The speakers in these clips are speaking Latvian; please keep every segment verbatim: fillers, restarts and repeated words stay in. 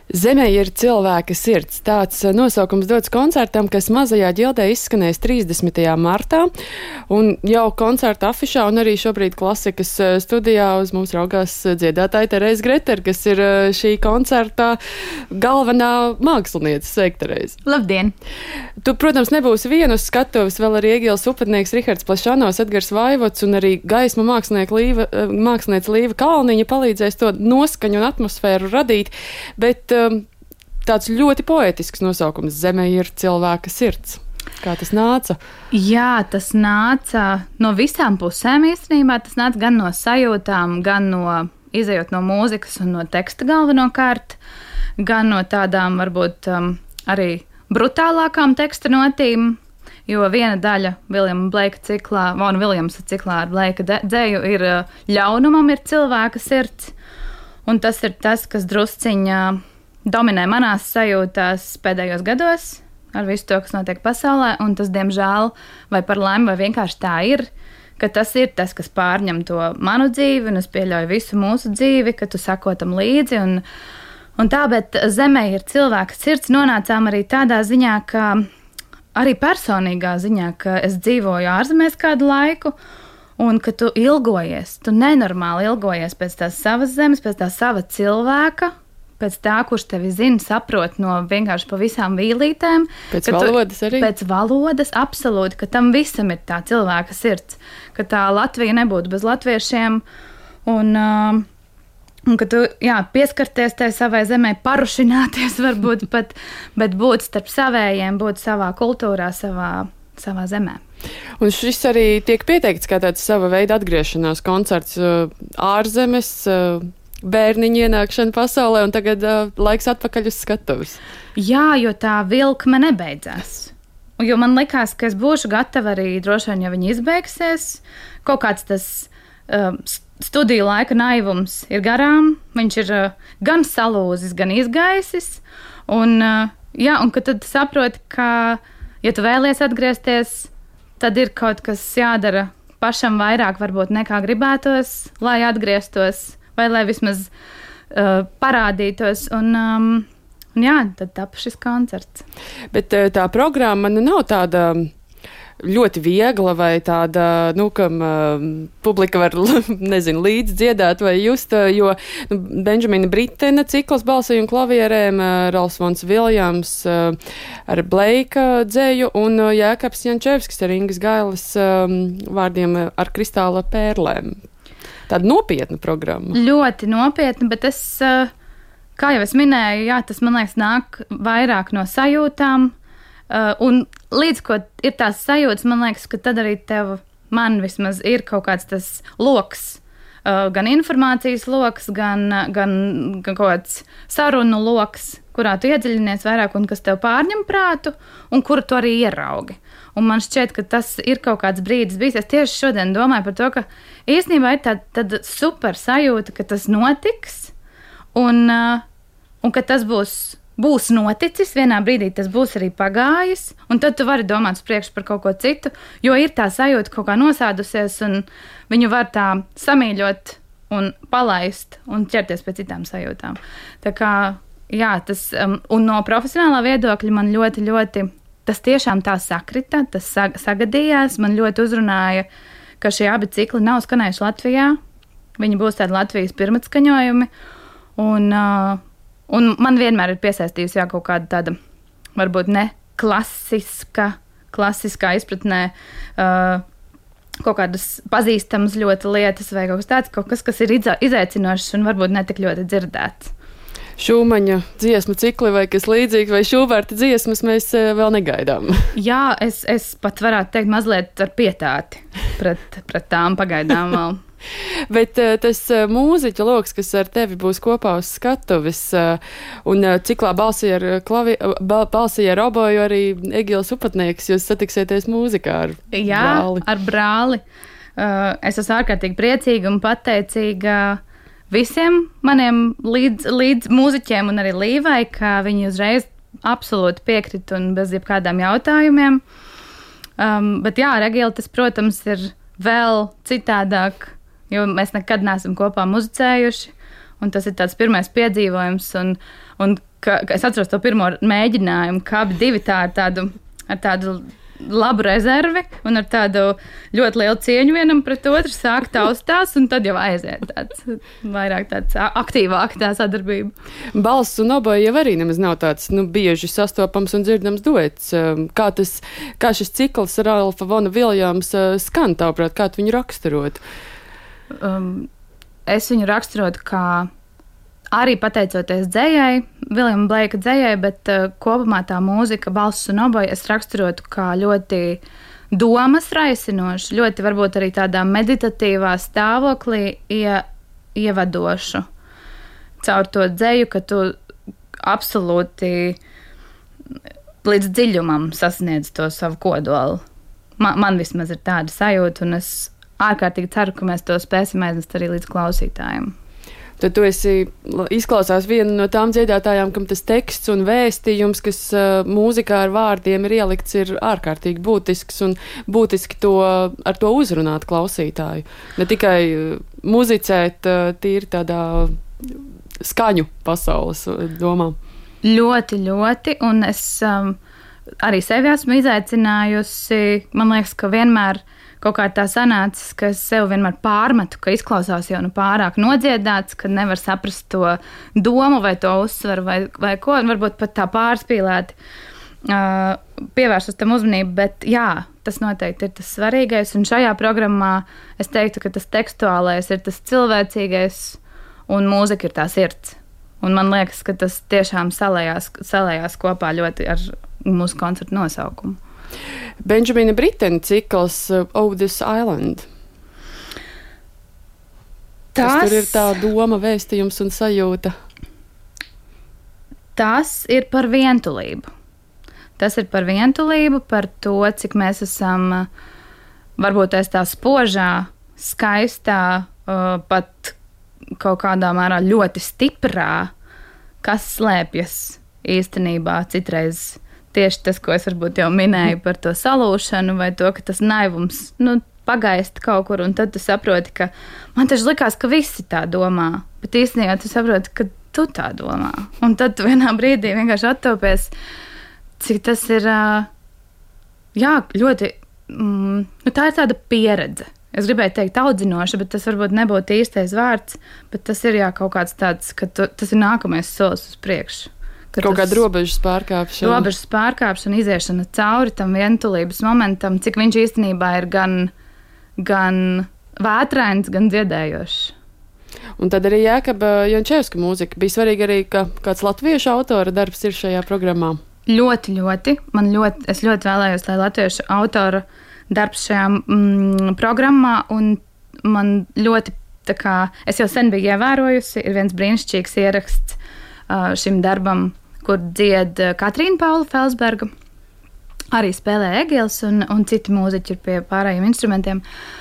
Zemē ir cilvēka sirds. Tāds nosaukums dots koncertam, kas Mazajā ģildē izskanēs trīsdesmitajā martā. Un jau koncerta afišā un arī šobrīd klasikas studijā uz mums raugās dziedātāja Terēze Greter, kas ir šī koncerta galvenā mākslinieca. Sveika, Terēze! Labdien! Tu, protams, nebūsi viena uz skatuves, vēl arī Egils upatnieks Rihards Plašanovs, Edgars Vaivots un arī gaisma mākslinieka Līva, mākslinieca Līva Kalniņa palīdzēs to noskaņu un atmosfēru radīt, bet tāds ļoti poetisks nosaukums Zemē ir cilvēka sirds. Kā tas nāca? Jā, tas nāca no visām pusēm īstenībā. Tas nāca gan no sajūtām, gan no izejot no mūzikas un no teksta galvenokārt, gan no tādām varbūt um, arī brutālākām teksta notīm, jo viena daļa Viljama Bleika ciklā, Vona Viljamsa ciklā ar Bleika dzēju ir ļaunumam ir cilvēka sirds, un tas ir tas, kas drusciņā dominē manās sajūtās pēdējos gados ar visu to, kas notiek pasaulē, un tas, diemžēl, vai par laimi, vai vienkārši tā ir, ka tas ir tas, kas pārņem to manu dzīvi, un es pieļauju visu mūsu dzīvi, ka tu sako tam līdzi, un, un tā, bet Zemē ir cilvēka sirds nonācām arī tādā ziņā, ka arī personīgā ziņā, ka es dzīvoju ārzemēs kādu laiku, un ka tu ilgojies, tu nenormāli ilgojies pēc tās savas zemes, pēc tā sava cilvēka, pēc tā, kurš tevi zina, saprot no vienkārši pa visām vīlītēm. Pēc valodas arī? Pēc valodas, absolūti, ka tam visam ir tā cilvēka sirds, ka tā Latvija nebūtu bez latviešiem, un, uh, un ka tu, jā, pieskarties tai savai zemē, parušināties varbūt pat, bet būt starp savējiem, būt savā kultūrā, savā, savā zemē. Un šis arī tiek pieteikts kā tāds sava veida atgriešanās koncerts uh, ārzemes, uh, bērniņu ienākšana pasaulē, un tagad uh, laiks atpakaļ uz skatuves. Jā, jo tā vilkme nebeidzās. Jo man likās, ka es būšu gatava arī droši vien, ja viņi izbeigsies. Kaut kāds tas uh, studiju laika naivums ir garām. Viņš ir uh, gan salūzis, gan izgaisis. Un, uh, jā, un ka tad saproti, ka, ja tu vēlies atgriezties, tad ir kaut kas jādara pašam vairāk varbūt nekā gribētos, lai atgrieztos. Vai lai vismaz uh, parādītos, un, um, un jā, tad tapa šis koncerts. Bet uh, tā programma nu, nav tāda ļoti viegla, vai tāda, nu, kam uh, publika var, nezinu, līdz dziedāt vai just, uh, jo nu, Benžamina Britena cikls balsī un klavierēm, uh, Ralfs Vons Viljams uh, ar Bleika dzēju un uh, Jēkabs Jančevskis ar Ingas Gailes um, vārdiem uh, ar kristāla pērlēm. Tāda nopietna programma. Ļoti nopietna, bet es, kā jau es minēju, jā, tas, man liekas, nāk vairāk no sajūtām. Un līdz ko ir tās sajūtas, man liekas, ka tad arī tev, man vismaz, ir kaut kāds tas loks, gan informācijas loks, gan, gan, gan kaut kāds sarunu loks, kurā tu iedziļinies vairāk un kas tev pārņem prātu, un kuru tu arī ieraugi. Un man šķiet, ka tas ir kaut kāds brīdis bijis. Es tieši šodien domāju par to, ka īstenībā ir tāda, tāda super sajūta, ka tas notiks, un, un ka tas būs, būs noticis. Vienā brīdī tas būs arī pagājis, un tad tu vari domāt uz priekšu par kaut ko citu, jo ir tā sajūta kaut kā nosēdusies, un viņu var tā samīļot un palaist un ķerties pie citām sajūtām. Tā kā, jā, tas, um, un no profesionālā viedokļa man ļoti, ļoti tas tiešām tā sakrita, tas sagadījās. Man ļoti uzrunāja, ka šie abi cikli nav skanējuši Latvijā. Viņi būs tādi Latvijas pirmatskaņojumi. Un, uh, un man vienmēr ir piesaistījusi jā, kaut kāda tāda, varbūt ne klasiska, klasiskā izpratnē, uh, kaut kādas pazīstamas ļoti lietas vai kaut kas tāds, kaut kas, kas ir izaicinošs un varbūt ne tik ļoti dzirdēts. Šūmaņa dziesmu cikli vai kas līdzīgs, vai Šuberta dziesmas mēs vēl negaidām. Jā, es, es pat varētu teikt mazliet ar pietāti pret, pret tām pagaidām vēl. Bet tas mūziķa loks, kas ar tevi būs kopā uz skatuves, un ciklā balsī ar, klavi, balsī ar oboju arī Egils upatnieks, jūs satiksieties mūzikā ar Jā, brāli. ar brāli. Es esmu ārkārtīgi priecīga un pateicīga visiem maniem līdz, līdz mūziķiem un arī Līvai, ka viņi uzreiz absolūti piekrit un bez jebkādām jautājumiem. Um, bet jā, ar Egilu tas, protams, ir vēl citādāk, jo mēs nekad neesam kopā muzicējuši, un tas ir tāds pirmais piedzīvojums, un, Un ka, ka es atceros to pirmo mēģinājumu, ka abi divi tā ar tādu, ar tādu labu rezervi un ar tādu ļoti lielu cieņu vienam pret otru sāk taustās, un tad jau aiziet tāds vairāk tāds aktīvāk tā sadarbība. Balss un oboji jau arī nemaz nav tāds, nu, bieži sastopams un dzirdams duets. Kā tas, kā šis cikls ar Ralfa Vona Viljams skan, tavuprāt, kā tu viņu raksturot? Um, es viņu raksturotu kā arī pateicoties dzējai, Viljama Bleika dzējai, bet uh, kopumā tā mūzika, balss un oboji es raksturotu kā ļoti domas raisinošu, ļoti varbūt arī tādā meditatīvā stāvoklī ie, ievadošu. Caur to dzēju, ka tu absolūti līdz dziļumam sasniedz to savu kodolu. Man, man vismaz ir tāda sajūta, un es ārkārtīgi ceru, ka mēs to spēsim aiznest arī līdz klausītājiem. Tad tu esi izklausās viena no tām dziedātājām, kam tas teksts un vēstījums, kas uh, mūzikā ar vārdiem ir ielikts, ir ārkārtīgi būtisks un būtiski to, ar to uzrunāt klausītāju. Ne tikai uh, muzicēt uh, tīri tādā skaņu pasaules domā. Ļoti, ļoti, un es um, arī sevi esmu izaicinājusi. Man liekas, ka vienmēr kaut kā tā sanācis, ka es sev vienmēr pārmetu, ka izklausās jau nu pārāk nodziedāts, ka nevar saprast to domu vai to uzsvaru vai, vai ko, un varbūt pat tā pārspīlēti uh, pievēršas tam uzmanību, bet jā, tas noteikti ir tas svarīgais, un šajā programmā es teiktu, ka tas tekstuālais ir tas cilvēcīgais, un mūzika ir tā sirds. Un man liekas, ka tas tiešām salējās, salējās kopā ļoti ar mūsu koncertu nosaukumu. Benjamina Britena cikls Oh This Island. Tas, kas tur ir tā doma, vēstījums un sajūta? Tas ir par vientulību. Tas ir par vientulību, par to, cik mēs esam varbūt aiz tā spožā, skaistā, pat kaut kādā mērā ļoti stiprā, kas slēpjas īstenībā citreiz. Tieši tas, ko es varbūt jau minēju par to salūšanu vai to, ka tas naivums nu, pagaist kaut kur, un tad tu saproti, ka man taču likās, ka visi tā domā, bet īstenībā tu saproti, ka tu tā domā. Un tad tu vienā brīdī vienkārši attopies, cik tas ir, jā, ļoti, mm, nu, tā ir tāda pieredze. Es gribēju teikt audzinoša, bet tas varbūt nebūtu īstais vārds, bet tas ir jā, kaut kāds tāds, ka tu, tas ir nākamais solis uz priekšu. Kaut kāda robežas pārkāpšana. Robežas pārkāpšana, iziešana cauri tam vientulības momentam, cik viņš īstenībā ir gan, gan vētrains, gan dziedējošs. Un tad arī Jēkaba Jančevska mūzika. Bija svarīgi arī, ka kāds latviešu autora darbs ir šajā programmā. Ļoti, ļoti. Man ļoti, es ļoti vēlējos, lai latviešu autora darbs šajā mm, programmā, un man ļoti, tā kā, es jau sen biju ievērojusi, ir viens brīnišķīgs ieraksts uh, šim darbam, kur dzied Katrīna Paula Felsberga, arī spēlē Egils un, un citi mūziķi ir pie pārējiem instrumentiem.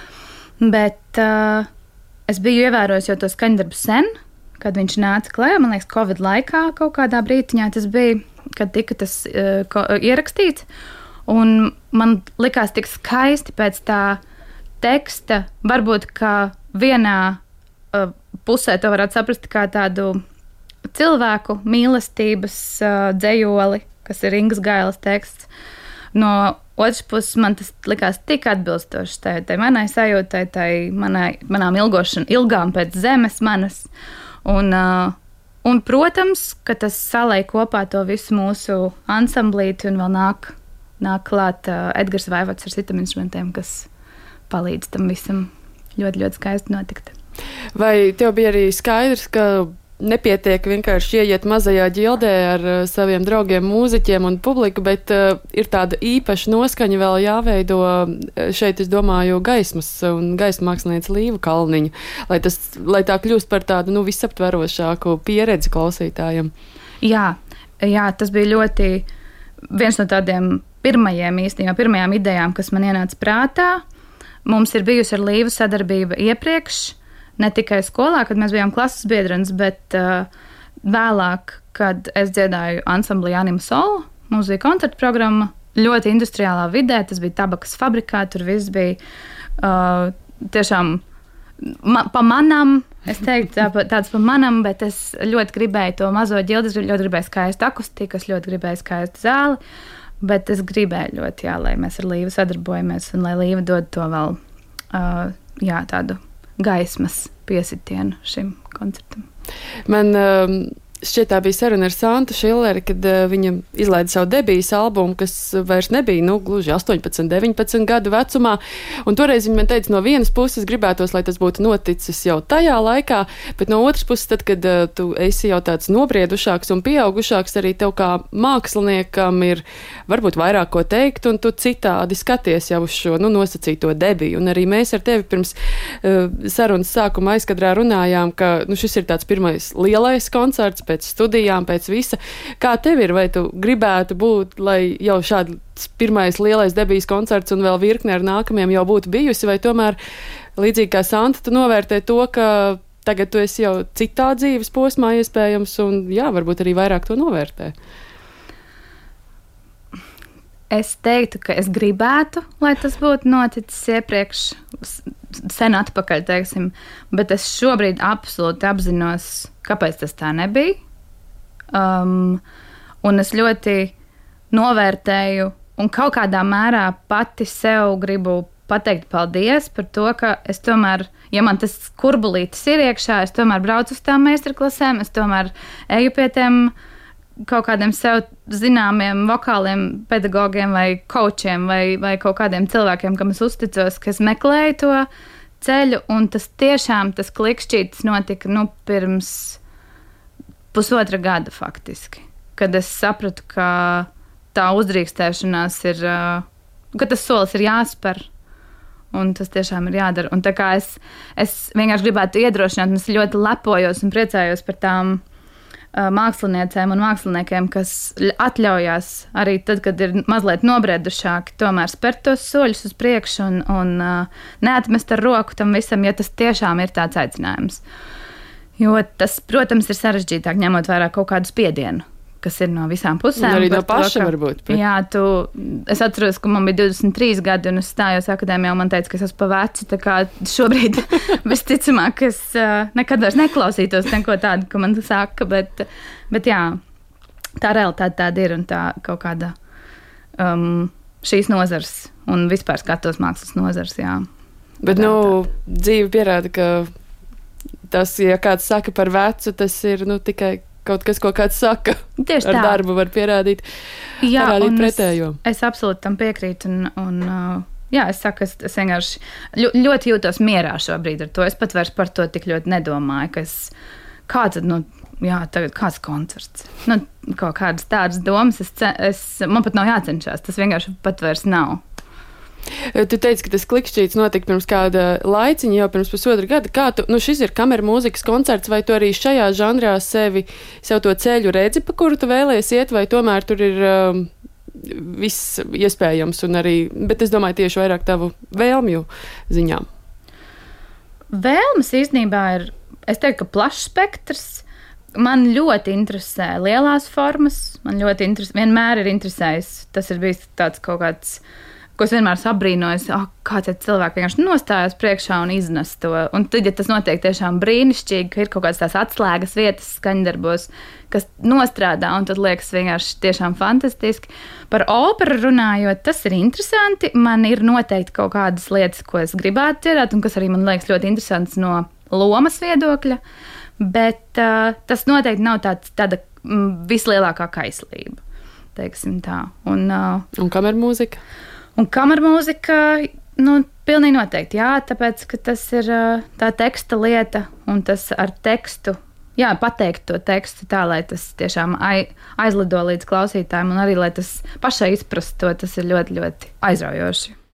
Bet uh, es biju ievērojusi jau to skaņdarbu sen, kad viņš nāca klajā, man liekas, Covid laikā kaut kādā brītiņā tas bija, kad tika tas uh, ko, uh, ierakstīts. Un man likās tik skaisti pēc tā teksta, varbūt kā vienā uh, pusē to varētu saprast kā tādu cilvēku mīlestības uh, dzejoli, kas ir Ingas Gailas teksts. No otras puses man tas likās tik atbilstoši tai, tai manai sajūtai, tai manai, manām ilgošana, ilgām pēc zemes manas. Un, uh, un, protams, ka tas salēj kopā to visu mūsu ansamblīti un vēl nāk, nāk klāt uh, Edgars Vaivots ar citam instrumentiem, kas palīdz tam visam ļoti, ļoti skaisti notikt. Vai tev bija arī skaidrs, ka nepietiek vienkārši ieiet mazajā ģildē ar uh, saviem draugiem, mūziķiem un publiku, bet uh, ir tāda īpaša noskaņa vēl jāveido šeit, es domāju, gaismas un gaisma mākslinieca Līva Kalniņa, lai, tas, lai tā kļūst par tādu nu, visaptverošāku pieredzi klausītājiem. Jā, jā, tas bija ļoti viens no tādiem pirmajiem īstenībā, pirmajām idejām, kas man ienāca prātā. Mums ir bijusi ar Līvu sadarbība iepriekš, ne tikai skolā, kad mēs bijām klases biedrenes, bet uh, vēlāk, kad es dziedāju ansamblī Anima Soul, mums bija koncertu programma, ļoti industriālā vidē, tas bija tabakas fabrikā, tur viss bija uh, tiešām ma, pa manam, es teiktu tā, tāds pa manam, bet es ļoti gribēju to mazo ģildi, es ļoti gribēju skaistu akustiku, es ļoti gribēju skaistu zāli, bet es gribēju ļoti, jā, lai mēs ar Līvu sadarbojamies un lai Līva dod to vēl, uh, jā, tādu gaismas piesitienu šim koncertam. Man um, šķiet tā bija saruna ar Santu Šilleri, kad uh, viņa izlaida savu debijas albumu, kas vairs nebija, nu, gluži astoņpadsmit, deviņpadsmit gadu vecumā. Un toreiz viņa man teica, no vienas puses gribētos, lai tas būtu noticis jau tajā laikā, bet no otras puses, tad, kad uh, tu esi jau tāds nobriedušāks un pieaugušāks, arī tev kā māksliniekam ir varbūt vairāk ko teikt, un tu citādi skaties jau uz šo, nu, nosacīto debiju. Un arī mēs ar tevi pirms uh, sarunas sākuma aizkadrā runājām, ka, nu, šis ir tāds pirmais lielais koncerts, pēc studijām, pēc visa. Kā tev ir, vai tu gribētu būt, lai jau šāds pirmais lielais debijas koncerts un vēl virkne ar nākamajiem jau būtu bijusi, vai tomēr, līdzīgi kā Santa, tu novērtē to, ka tagad tu esi jau citā dzīves posmā iespējams un, jā, varbūt arī vairāk to novērtē? Es teiktu, ka es gribētu, lai tas būtu noticis iepriekš, sen atpakaļ, teiksim, bet es šobrīd absolūti apzinos, kāpēc tas tā nebija. Um, un es ļoti novērtēju un kaut kādā mērā pati sev gribu pateikt paldies par to, ka es tomēr, ja man tas kurbulītis ir iekšā, es tomēr braucu uz tām meistarklasēm, es tomēr eju pie tiem kaut kādiem sev zināmiem vokāliem pedagogiem vai kočiem vai, vai kaut kādiem cilvēkiem, kam es uzticos, ka es meklēju to ceļu, un tas tiešām, tas klikšķītis notika, nu, pirms pusotra gada faktiski, kad es sapratu, ka tā uzdrīkstēšanās ir, ka tas solis ir jāspēr, un tas tiešām ir jādara. Un tā kā es, es vienkārši gribētu iedrošināt, un es ļoti lepojos un priecājos par tām māksliniecēm un māksliniekiem, kas atļaujās arī tad, kad ir mazliet nobriedušāki, tomēr spērt tos soļus uz priekšu un, un uh, neatmest ar roku tam visam, ja tas tiešām ir tāds aicinājums. Jo tas, protams, ir sarežģītāk ņemot vērā kaut kādu spiedienu, kas ir no visām pusēm. Un arī no paša to, ka, varbūt. Bet... Jā, tu, es atceros, ka man bija divdesmit trīs gadi un es stājos akadēmijā un man teica, ka es esmu pa veci, tā kā šobrīd visticamāk es uh, nekad vairs neklausītos neko tādu, ko man saka, bet, bet jā, tā realitāte tāda ir un tā kaut kāda um, šīs nozars un vispār skatos mākslas nozars, jā. Bet, nu, dzīve pierāda, ka tas, ja kāds saka par vecu, tas ir, nu, tikai kaut kas, ko kāds saka. Tieši ar tā. Darbu var pierādīt, jā, parādīt pretējo. Es, es absolūti tam piekrītu un, un uh, jā, es saku, es, es vienkārši ļo, ļoti jūtos mierā šobrīd ar to. Es pat vairs par to tik ļoti nedomāju, ka es, kāds, nu, jā, tagad kāds koncerts. Nu, kaut kādas tādas domas, es, es, man pat nav jācenšas, tas vienkārši pat vairs nav. Tu teici, ka tas klikšķīts notika pirms kāda laiciņa, jau pirms pusotra gada. Kā tu, nu šis ir kameru mūzikas koncerts, vai tu arī šajā žanrā sevi, sev to ceļu redzi, pa kuru tu vēlies iet, vai tomēr tur ir um, viss iespējams un arī, bet es domāju tieši vairāk tavu vēlmju ziņām. Vēlmes īstenībā ir, es teiktu, ka plašs spektrs. Man ļoti interesē lielās formas, man ļoti interesē, vienmēr ir interesējis, tas ir bijis tāds kaut kāds, ko es vienmēr sabrīnojos, oh, kāds ir cilvēki vienkārši nostājās priekšā un iznes to. Un tad, ja tas notiek tiešām brīnišķīgi, ka ir kaut kādas tās atslēgas vietas skaņdarbos, kas nostrādā, un tad liekas vienkārši tiešām fantastiski. Par operu runājot, tas ir interesanti. Man ir noteikti kaut kādas lietas, ko es gribētu dzirdēt, un kas arī man liekas ļoti interesants no lomas viedokļa, bet uh, tas noteikti nav tāds, tāda mm, vislielākā kaislība, teiksim tā. Un, uh, un kameru mūzika? Un kamermūzika, nu, pilnīgi noteikti, jā, tāpēc, ka tas ir tā teksta lieta, un tas ar tekstu, jā, pateikt to tekstu tā, lai tas tiešām aizlido līdz klausītājiem, un arī, lai tas pašai izprast to, tas ir ļoti, ļoti aizraujoši.